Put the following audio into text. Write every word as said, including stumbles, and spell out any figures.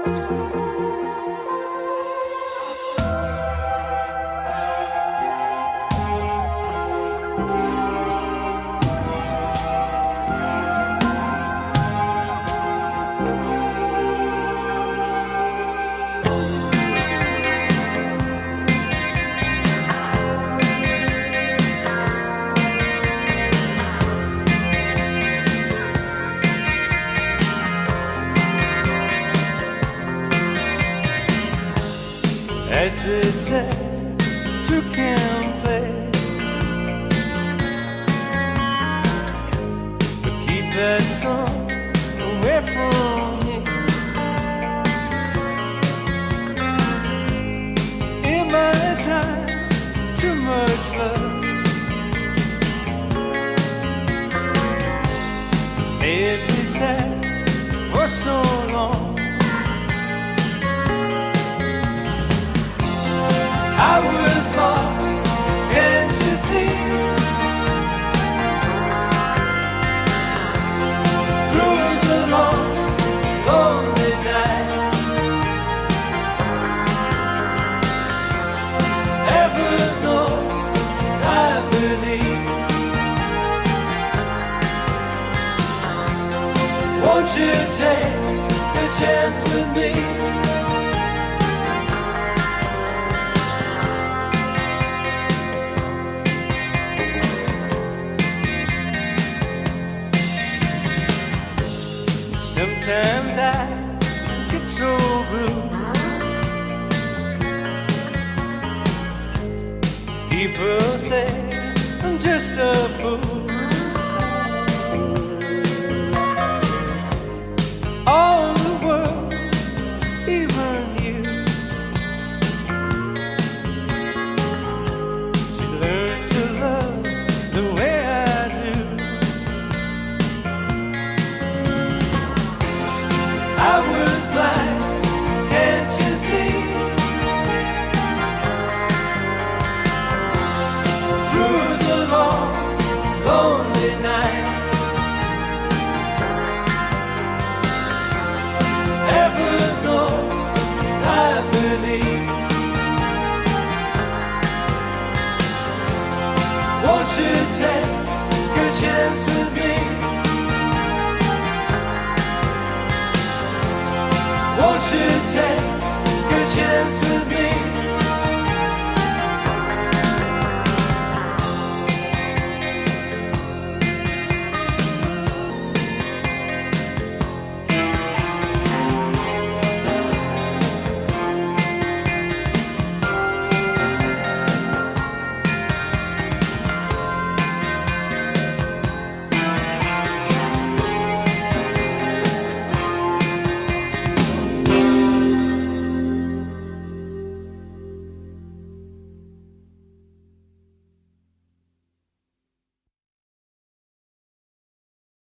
As they say, two can play, but keep that song away from me. In my time, too much love made me sad for so long. I was lost, can't you see? Through the long, lonely night, heaven knows I believe. Won't you take a chance with me? Sometimes I get so blue. People say I'm just a fool. All the world, even you, should learn to love the way I do. I was blind, can't you see? Through the long, lonely night, heaven knows I believe. Won't you take a chance with me? Won't you take a chance with me?